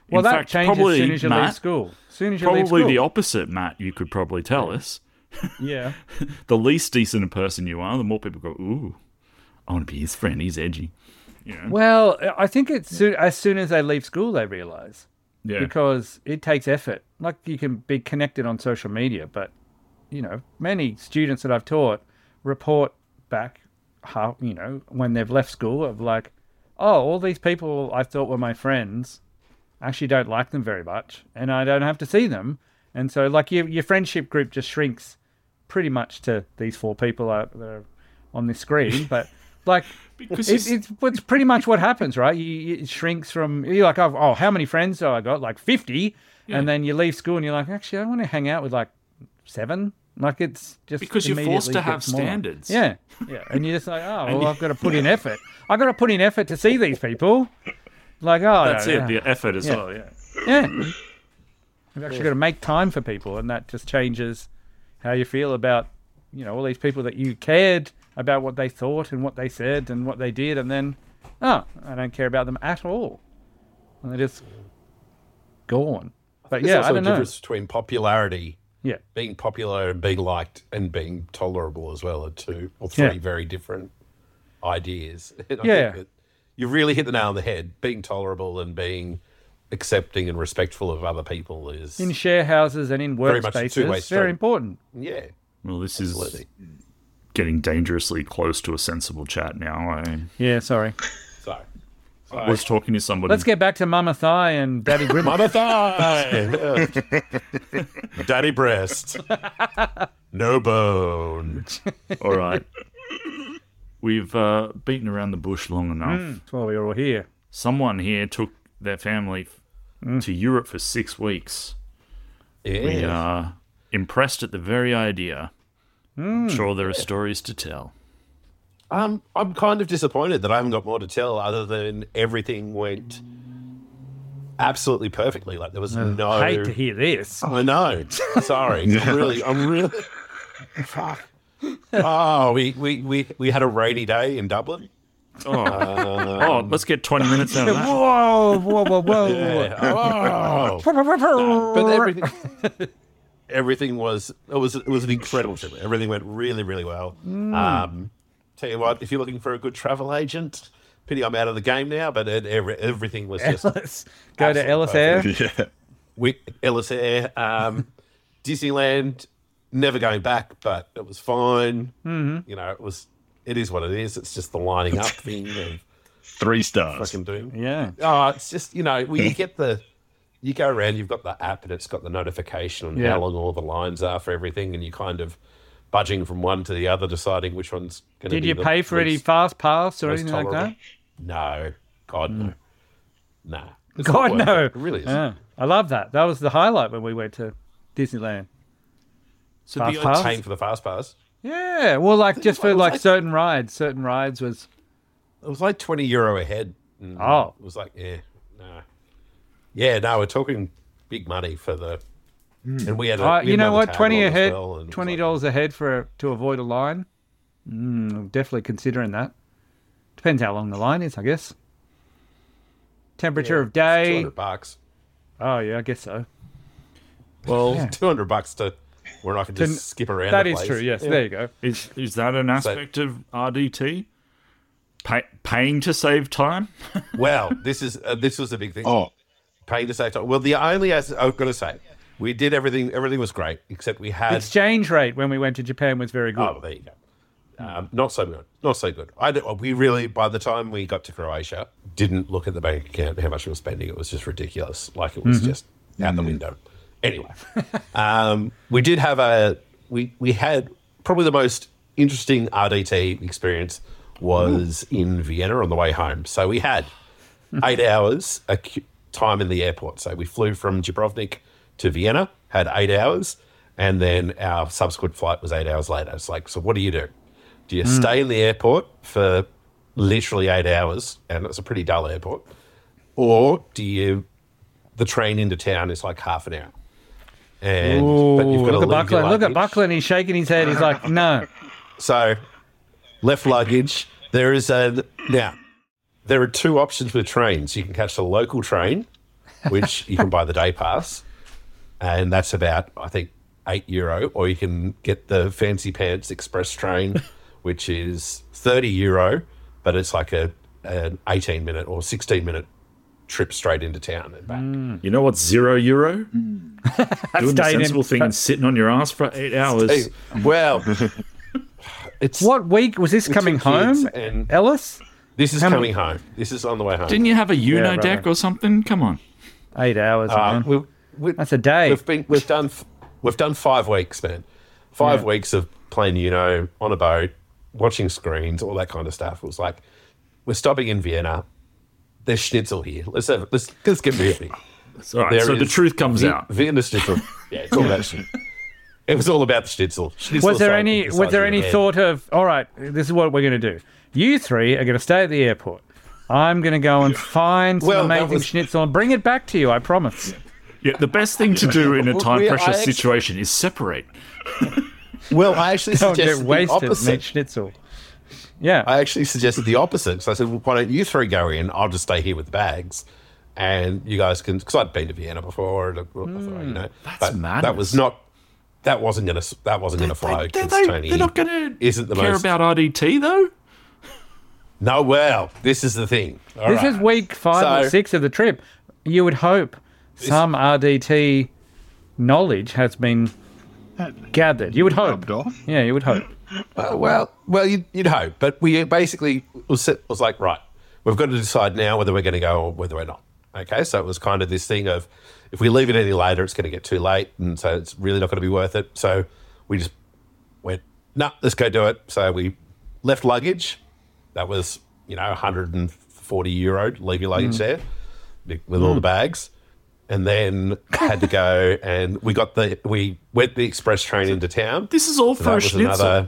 Well, In that fact, changes as probably, soon as you leave Matt, school. As soon as you leave Probably school. the opposite, Matt. You could probably tell us. Yeah. The least decent a person you are, the more people go, ooh, I want to be his friend. He's edgy. You know? Well, I think it's as soon as they leave school, they realise. Yeah. Because it takes effort. Like, you can be connected on social media, but, many students that I've taught report back how, when they've left school of like, oh, all these people I thought were my friends, I actually don't like them very much, and I don't have to see them. And so, like, your friendship group just shrinks pretty much to these 4 people out there on the screen. But, like, it's pretty much what happens, right? It shrinks from, you're like, oh, how many friends do I got? Like 50. Yeah. And then you leave school and you're like, actually, I want to hang out with like 7. Like, it's just because you're forced to have standards. Yeah. And you're just like, oh, well, I've got to put in effort. I've got to put in effort to see these people. Like, oh, that's it. The effort as well. Yeah. Yeah. You've actually got to make time for people, and that just changes how you feel about, all these people that you cared about what they thought and what they said and what they did, and then, I don't care about them at all. And they're just gone. But There's also I don't know. a difference between popularity, being popular and being liked, and being tolerable as well are 2 or 3 very different ideas. And I think that you really hit the nail on the head. Being tolerable and being accepting and respectful of other people is in share houses and in very much a workspaces. two-way street. Very important. Yeah. Well, this is getting dangerously close to a sensible chat now. Yeah, sorry. So I was talking to somebody. Let's get back to Mama Thigh and Daddy Grimace. Mama Thigh! Daddy Breast. No bone. All right. We've beaten around the bush long enough. That's why we're all here. Someone here took their family to Europe for 6 weeks. Yeah. We are impressed at the very idea. I'm sure there are stories to tell. I'm kind of disappointed that I haven't got more to tell other than everything went absolutely perfectly. Like, there was no... I hate to hear this. I know. Sorry. I'm really... Fuck. Oh, we had a rainy day in Dublin. Let's get 20 minutes out of that. Whoa. Yeah. But everything was an incredible trip. Everything went really, really well. Tell you what, if you're looking for a good travel agent, pity I'm out of the game now, but everything was just... Go to Ellis Air. Ellis Air. Disneyland, never going back, but it was fine. Mm-hmm. It is what it is. It's just the lining up thing of 3 stars. fucking doing. Yeah. Oh, it's just, when you go around, you've got the app and it's got the notification on how long all the lines are for everything, and you kind of budging from one to the other, deciding which one's going to be. Did you pay for any fast pass or anything like that? No. God, no. Nah. God, no. It really is. Yeah. I love that. That was the highlight when we went to Disneyland. So Fast the pass? Paying for the fast pass. Yeah. Well, like, just for like certain rides. Certain rides was... It was like €20 a head. Oh. It was like, no. Yeah, no, we're talking big money for the... And we had you know what? 20 a head, well, and $20 a head to avoid a line. Definitely considering that. Depends how long the line is, I guess. Temperature of day. $200. Oh yeah, I guess so. Well, $200 to where I can just skip around. That the is place. true. Yes, there you go. Is that an aspect of RDT? Paying to save time? Well, this was a big thing. Oh, Paying to save time. Well, the only I've got to say, we did everything. Everything was great, except we had Exchange rate when we went to Japan was very good. Oh, there you go. Not so good. Not so good. We really, by the time we got to Croatia, didn't look at the bank account, how much we were spending. It was just ridiculous. Like, it was just out the window. Anyway, we did have we had probably the most interesting RDT experience was in Vienna on the way home. So we had 8 hours time in the airport. So we flew from Dubrovnik to Vienna, had 8 hours, and then our subsequent flight was 8 hours later. It's like, so what do? Do you stay in the airport for literally 8 hours, and it's a pretty dull airport, or the train into town is like half an hour? And but you've got to look at leave your Buckland. Look at luggage. Buckland. He's shaking his head. He's like, no. So, left luggage. Now, there are 2 options with trains. You can catch the local train, which you can buy the day pass, and that's about, I think, €8, or you can get the Fancy Pants Express train, which is €30, but it's like an 18-minute or 16-minute trip straight into town and back. You know what's €0? Doing the sensible thing and sitting on your ass for 8 hours. Hey, well, it's What week was this with coming 2 kids home, and Ellis? this is How coming home. This is on the way home. Didn't you have a Uno right, deck right. or something? Come on. 8 hours, man. That's That's a day. We've done 5 weeks, man. 5 weeks of playing Uno on a boat, watching screens, all that kind of stuff. It was like, we're stopping in Vienna. There's schnitzel here. Let's get moving. All right, There so the is truth comes out. Vienna schnitzel. Yeah, it's all about schnitzel. It was all about the schnitzel. Was there any thought of, all right, this is what we're going to do. You three are going to stay at the airport. I'm going to go and find some Well, that amazing was- schnitzel and bring it back to you, I promise. Yeah, the best thing to do in a time I pressure actually- situation is separate. Well, I actually Don't suggested get the wasted and eat opposite. schnitzel. Yeah. I actually suggested the opposite. So I said, well, why don't you 3 go in? I'll just stay here with the bags. And you guys can, because I'd been to Vienna before, and I thought, you know, That's but madness. that wasn't going to fly. They're, 'cause they, Tony they're not going to isn't the care most. about RDT, though. No, well, this is the thing. All This right. is week 5 or So- 6 of the trip. You would hope some RDT knowledge has been gathered. You would hope. Rubbed off. Yeah, you would hope. Well, you'd hope, but we basically was like, right, we've got to decide now whether we're going to go or whether we're not. Okay, so it was kind of this thing of, if we leave it any later, it's going to get too late, and so it's really not going to be worth it. So we just went, no, let's go do it. So we left luggage. That was, €140. Leave your luggage there with all the bags. And then had to go, and we went the express train into town. This is all So for that a was schnitzel.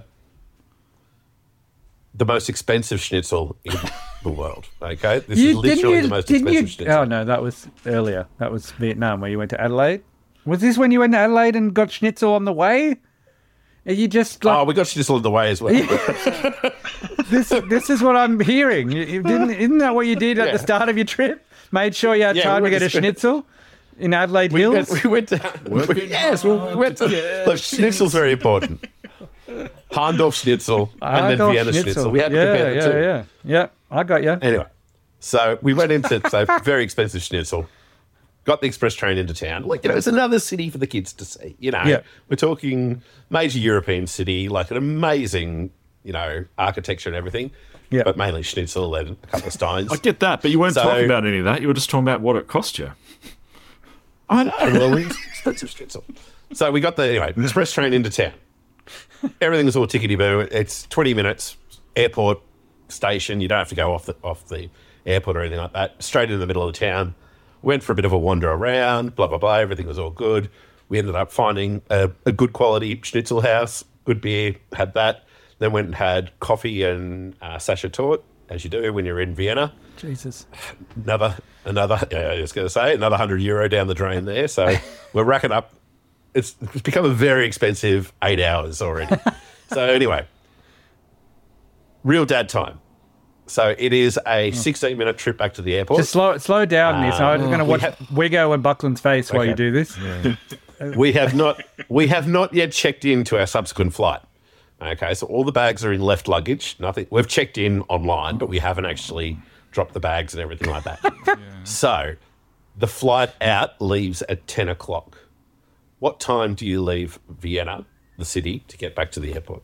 the most expensive schnitzel in the world. Okay, this is literally the most expensive schnitzel. Oh, no, that was earlier. That was Vietnam, where you went to Adelaide. Was this when you went to Adelaide and got schnitzel on the way? Are you just like, Oh, we got schnitzel on the way as well. this is what I'm hearing. Isn't that what you did at the start of your trip? Made sure you had Yeah, time we to get a went to- schnitzel in Adelaide We Hills? went to. We went to. Look, schnitzel's very important. Harndorf schnitzel and then Adolf Vienna schnitzel. We had to compare the two. Yeah, I got you. Anyway, so we went into very expensive schnitzel. Got the express train into town. Like, it's another city for the kids to see. Yeah. We're talking major European city, like an amazing, architecture and everything. Yeah. But mainly schnitzel and a couple of steins. I get that, but you weren't So- talking about any of that. You were just talking about what it cost you. I know. Well, it's expensive schnitzel. So we got the express train into town. Everything was all tickety boo. It's 20 minutes, airport station. You don't have to go off the airport or anything like that. Straight in the middle of the town. Went for a bit of a wander around. Blah blah blah. Everything was all good. We ended up finding a good quality schnitzel house. Good beer. Had that. Then went and had coffee and Sasha Tort, as you do when you're in Vienna. Jesus. Another. I was going to say another €100 down the drain there. So we're racking up. It's become a very expensive 8 hours already. So anyway, real dad time. So it is a 16-minute trip back to the airport. Just slow down this. I'm going to watch Wiggo and Buckland's face while you Okay. do this. We have not yet checked into our subsequent flight. Okay, so all the bags are in left luggage. Nothing. We've checked in online, but we haven't actually dropped the bags and everything like that. So the flight out leaves at 10 o'clock. What time do you leave Vienna, the city, to get back to the airport?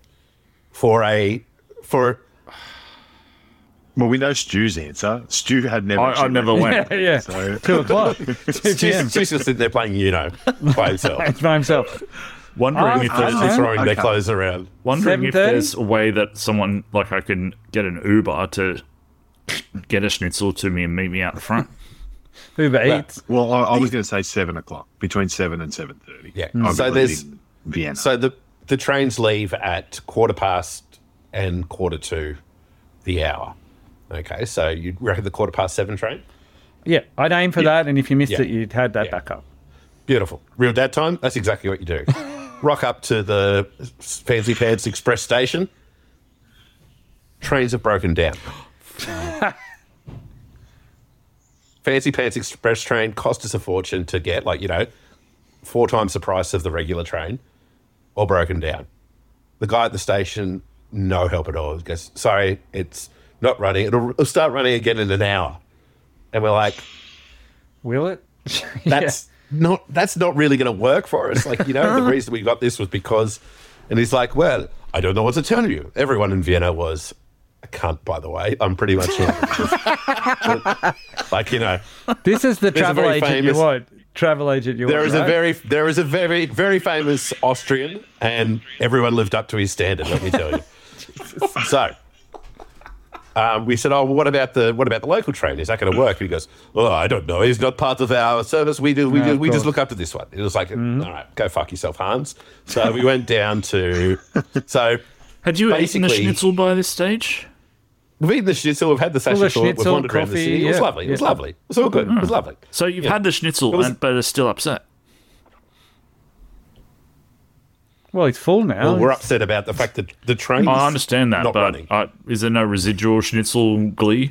Well, we know Stu's answer. Stu had never. I actually never went. went. Yeah. So 2 o'clock. 2 p.m. Just sitting there playing by himself, It's by himself. Wondering if I there's don't know. throwing their Okay. clothes around. wondering if 7:30? there's a way that someone like I can get an Uber to get a schnitzel to me and meet me out the front. Uber Eats. Well, I was going to say 7 o'clock, between 7 and 7:30. Yeah. I So believe there's in Vienna. So the trains leave at 1:15 and 1:45 the hour. Okay, so you reckon the 7:15 train? Yeah, I'd aim for that, and if you missed Yeah. it, you'd had that Yeah. back up. Beautiful. Real dad time? That's exactly what you do. Rock up to the Fancy Pants Express station. Trains have broken down. Fancy Pants Express train cost us a fortune to get, 4 times the price of the regular train, all broken down. The guy at the station, no help at all. He goes, sorry, it's not running. It'll start running again in an hour. And we're like, Will it? that's not really going to work for us. The reason we got this was because, and he's like, well, I don't know what to tell you. Everyone in Vienna was a cunt, by the way. I'm pretty much in. This is the There's a travel very agent famous- you want. Travel agent you want, There is a very, very famous Austrian, and everyone lived up to his standard, let me tell you. So, we said, "Oh, well, what about the local train? Is that going to work?" And he goes, "Oh, I don't know. He's not part of our service. We just look up to this one." It was like, "All right, go fuck yourself, Hans." So we went down to. So Had you eaten the basically- schnitzel by this stage? we've eaten the schnitzel. We've had the Well, the sashimi. We've schnitzel, wandered around the coffee, city. It was yeah. lovely. It was lovely. It was all good. It was lovely. So you've had the schnitzel, It was- but are still upset. Well, he's full now. Well, we're upset about the fact that the train. I understand that, not but running. is there no residual schnitzel glee?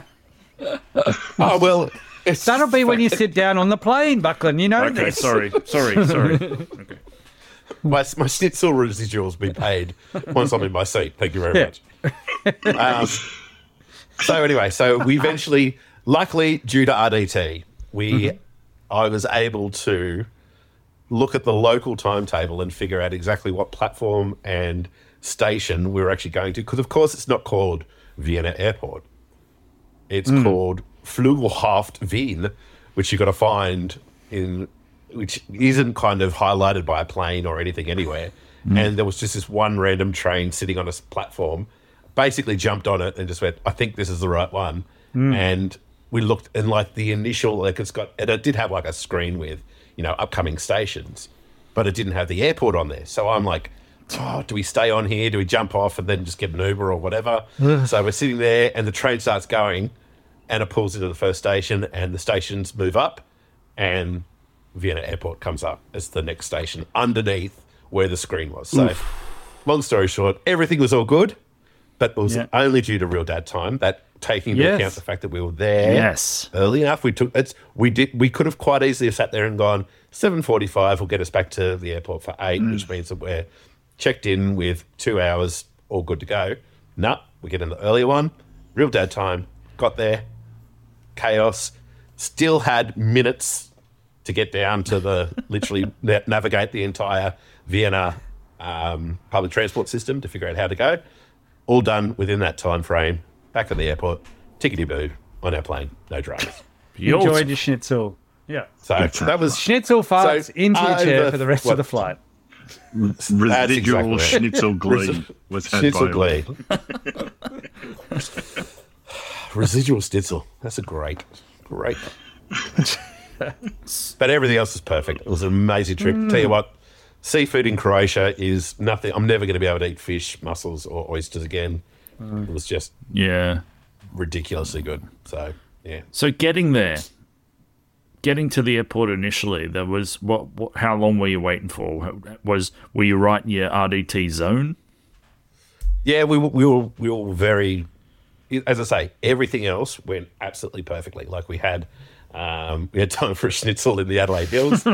Oh well, That'll be when you sit down on the plane, Buckland. You know Okay, this. sorry. Okay. My schnitzel residuals be paid once I'm in my seat. Thank you very Yeah. much. So anyway, we eventually, luckily due to RDT, I was able to look at the local timetable and figure out exactly what platform and station we were actually going to. Because of course it's not called Vienna Airport. It's called Flughafen Wien, which you've got to find which isn't kind of highlighted by a plane or anything anywhere. And there was just this one random train sitting on a platform, basically jumped on it and just went, I think this is the right one. And we looked and the initial, it did have a screen with, upcoming stations, but it didn't have the airport on there. So I'm like, oh, do we stay on here? Do we jump off and then just get an Uber or whatever? So we're sitting there and the train starts going and it pulls into the first station and the stations move up and Vienna Airport comes up as the next station underneath where the screen was. So long story short, everything was all good, but it was only due to real dad time, that taking into account the fact that we were there Yes. early enough. We could have quite easily sat there and gone 7:45 will get us back to the airport for 8, which means that we're checked in with 2 hours, all good to go. No, we get in the earlier one, real dad time, got there, chaos, still had minutes to get down to literally navigate the entire Vienna public transport system to figure out how to go. All done within that time frame. Back at the airport, tickety-boo, on our plane, no dramas. Enjoyed your schnitzel. Yeah. So that was Schnitzel farts into your chair for the rest of the flight. Residual exactly it. schnitzel glee was had Schnitzel by glee. Residual schnitzel. That's a great. But everything else was perfect. It was an amazing trip. Tell you what, seafood in Croatia is nothing. I'm never going to be able to eat fish, mussels, or oysters again. It was just ridiculously good. So yeah. So getting to the airport initially, there was what? How long were you waiting for? Were you right in your RDT zone? Yeah, we were very. As I say, everything else went absolutely perfectly. Like we had time for a schnitzel in the Adelaide Hills.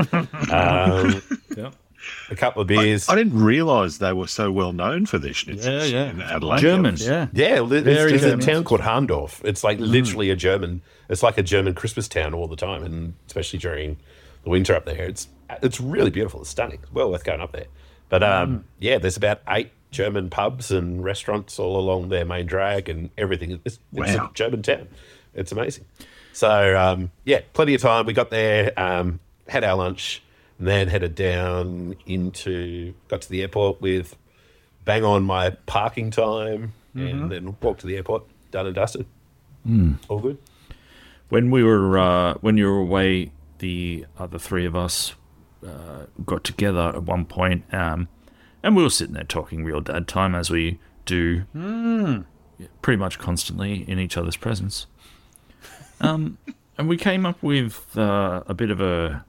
A couple of beers. I didn't realise they were so well known for their schnitzels in Adelaide. Germans. Yeah. Yeah, there's a German. town called Harndorf. It's like literally a German. It's like a German Christmas town all the time, and especially during the winter up there. It's really beautiful. It's stunning. It's well worth going up there. But there's about 8 German pubs and restaurants all along their main drag and everything. It's a German town. It's amazing. So plenty of time. We got there, had our lunch. And then headed down got to the airport with bang on my parking time and then walked to the airport, done and dusted. All good. When you were away, the other 3 of us got together at one point, and we were sitting there talking real dad time as we do pretty much constantly in each other's presence. And we came up with a bit of a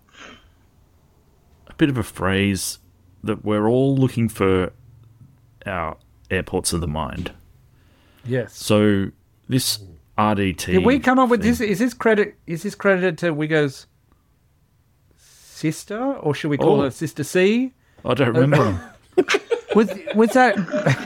phrase that we're all looking for our airports of the mind. Yes. So this RDT. Did we come up with this? Is this credited to Wiggo's sister, or should we call her Sister C? I don't remember. Was that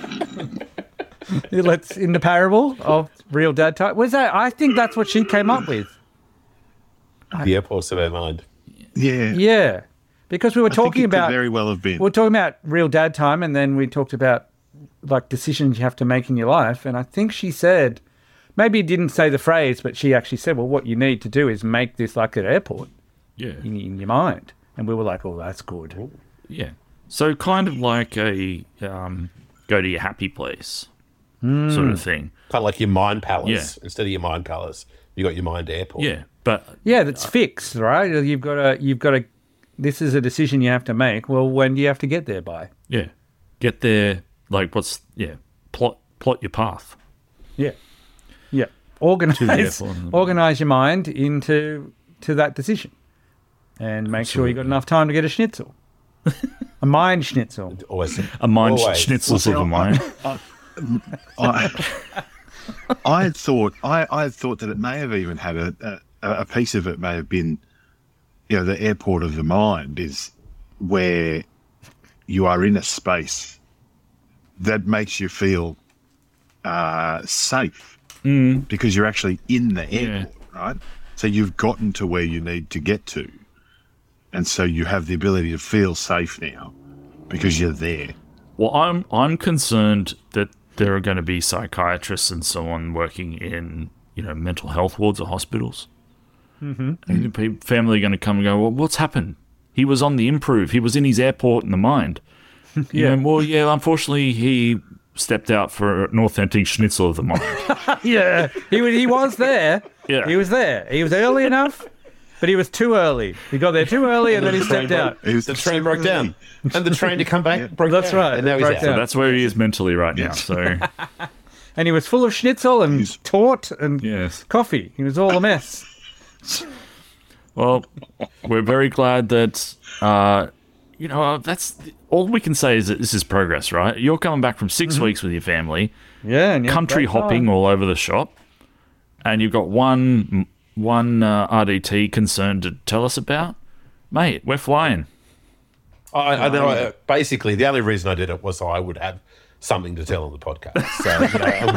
let's in the parable of real dad type? Was that? I think that's what she came up with. The airports of our mind. Yeah. Yeah, because we were I think talking it could about very well have been. we were talking about real dad time, and then we talked about like decisions you have to make in your life. And I think she said, maybe didn't say the phrase, but she actually said, "Well, what you need to do is make this like an airport Yeah. in your mind." And we were like, "Oh, that's good." Yeah. So kind of like a go to your happy place sort of thing. Kind of like your mind palace. Yeah. Instead of your mind palace, you got your mind airport. Yeah. But Yeah, that's fixed, right? You've got to. This is a decision you have to make. Well, when do you have to get there by? yeah, get there. Like plot your path. Yeah. the Organize airport. organize your mind into that decision, and make sure you got enough time to get a schnitzel, a mind schnitzel. Always. A mind Always. schnitzel sort of mind. I had thought that it may have even had a piece of it may have been, the airport of the mind is where you are in a space that makes you feel safe because you're actually in the airport, right? So you've gotten to where you need to get to, and so you have the ability to feel safe now because you're there. Well, I'm concerned that there are going to be psychiatrists and so on working in mental health wards or hospitals. Mm-hmm. And the family are going to come and go, well, what's happened? He was on the improve. He was in his airport in the mind. Unfortunately, he stepped out for an authentic schnitzel of the mind. Yeah, he was there. Yeah. He was there. He was early enough, but he was too early. He got there too early, and then he stepped out. The train broke down. And the train to come back broke down. That's right. And now he's Broke out. down. So that's where he is mentally right now. Yes. So, And he was full of schnitzel and taut and yes. coffee. He was all a mess. Well, we're very glad that, that's all we can say is that this is progress, right? You're coming back from 6 weeks with your family, Yeah, and country hopping all over the shop, and you've got one RDT concern to tell us about. Mate, we're flying. I know. Basically, the only reason I did it was so I would have something to tell on the podcast. So I'm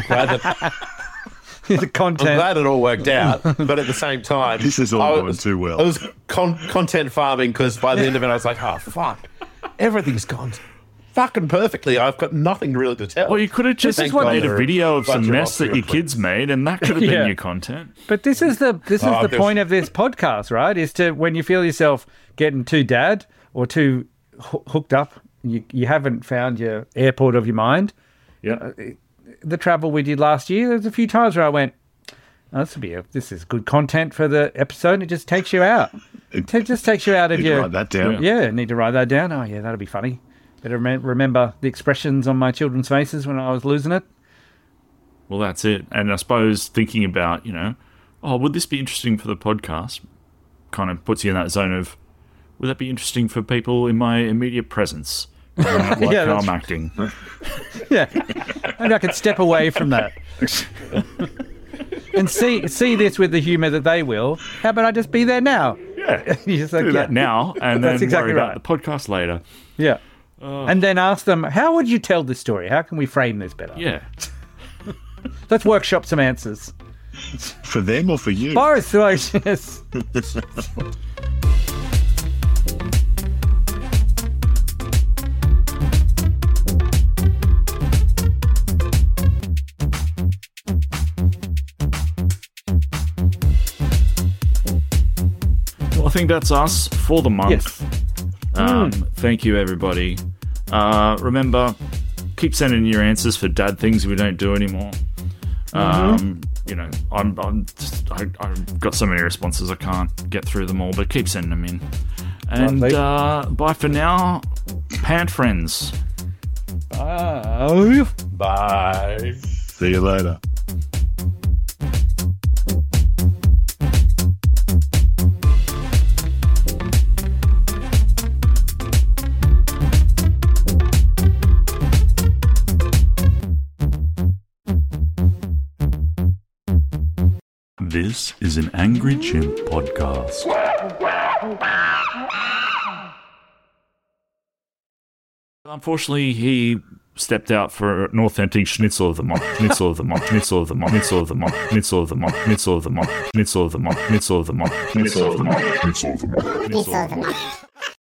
glad the content. I'm glad it all worked out, but at the same time, This is all going too well. I was content farming because by the end of it, I was like, "Oh fuck, everything's gone fucking perfectly. I've got nothing really to tell." Well, you could have just Thank made God a video of for a some bunch of mess that your Oscar kids made, and that could have been Yeah. your content. But this is the there's- point of this podcast, right? Is to when you feel yourself getting too dad or too hooked up, you haven't found your airport of your mind. Yeah. The travel we did last year, there's a few times where I went, oh, this is good content for the episode. And it just takes you out. It just takes you out of You can your. write that down. Yeah, need to write that down. Oh, yeah, that'll be funny. Better remember the expressions on my children's faces when I was losing it. Well, that's it. And I suppose thinking about, would this be interesting for the podcast? Kind of puts you in that zone of, would that be interesting for people in my immediate presence? Like Yeah, how that's- I'm acting. Yeah, maybe I could step away from that and see this with the humour that they will. How about I just be there now? Yeah. You just like, Do yeah. that now and then That's exactly worry right. about the podcast later. Yeah. And then ask them, how would you tell this story? How can we frame this better? Yeah. Let's workshop some answers. For them or for you? Boris, yes. Well, I think that's us for the month. Yes. Thank you, everybody. Remember, keep sending your answers for dad things we don't do anymore. I've got so many responses I can't get through them all, but keep sending them in. And Lovely. bye for now, pant friends. Oh. Bye. See you later. This is an Angry Chimp podcast. Unfortunately, he stepped out for an authentic schnitzel of the month. Schnitzel of the month. Schnitzel of the month. Schnitzel of the month. Schnitzel of the month. Schnitzel of the month. Schnitzel of the month. Schnitzel of the month. Schnitzel of the month. Schnitzel of the month. Schnitzel of the month.